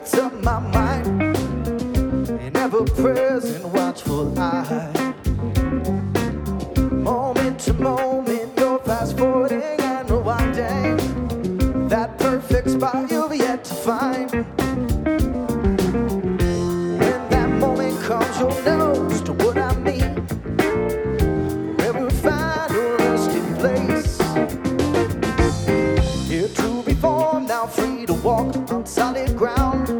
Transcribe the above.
To my mind, an ever-present watchful eye, moment to moment.